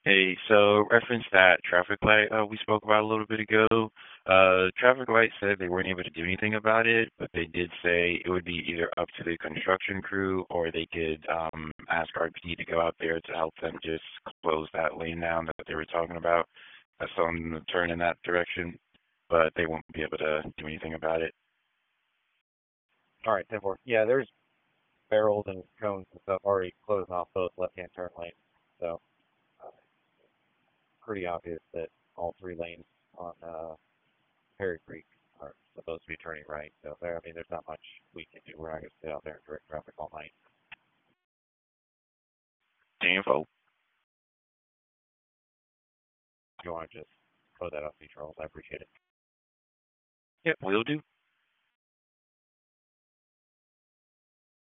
Hey, so reference that traffic light we spoke about a little bit ago. Traffic light said they weren't able to do anything about it, but they did say it would be either up to the construction crew or they could ask RPD to go out there to help them just close that lane down that they were talking about. That's telling them to turn in that direction, but they won't be able to do anything about it. All right, 10-4. Yeah, there's barrels and cones and stuff already closing off both left-hand turn lanes. So uh, pretty obvious that all three lanes on Perry Creek are supposed to be turning right. So there, I mean, there's not much we can do. We're not going to sit out there and direct traffic all night. Info. If you want to just throw that up to me, Charles, I appreciate it. Yep, will do.